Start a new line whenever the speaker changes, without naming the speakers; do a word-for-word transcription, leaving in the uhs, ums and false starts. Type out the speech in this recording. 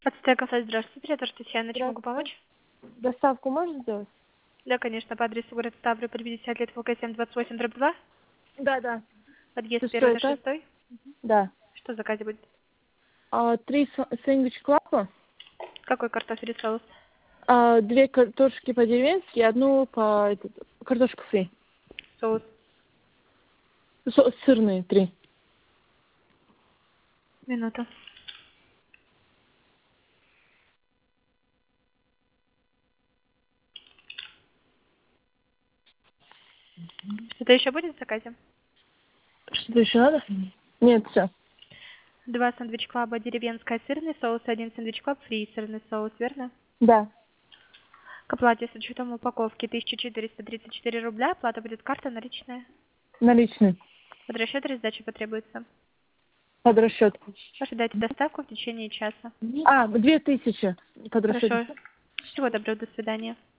Отстая кафе, здравствуйте, оператор Татьяна, чем могу
Здравствуйте.
помочь?
Доставку можно сделать?
Да, конечно, по адресу город Ставрополь, пятьдесят лет, ФЛК семь двадцать восемь, дробь два,
Да, да.
подъезд первый
Шестой
до
этаж?
шестой.
Да.
Что в заказе будет?
А, три сэндвич клапа,
Какой картофель и соус?
а, две картошки по-деревенски и одну по этот, картошку фри.
Соус.
Со- сырные три.
Минуту. Что-то еще будет в заказе?
Что-то еще надо? Нет, все.
Два сэндвич клаба, деревенская, сырный соус, один сэндвич клаб, фри, сырный соус, верно?
Да.
К оплате с учетом упаковки тысяча четыреста тридцать четыре рубля, оплата будет карта наличная.
Наличные.
Под расчет или сдача потребуется?
Под расчет.
Ожидайте доставку в течение часа.
А, две тысячи под расчет.
Хорошо. Всего доброго, до свидания.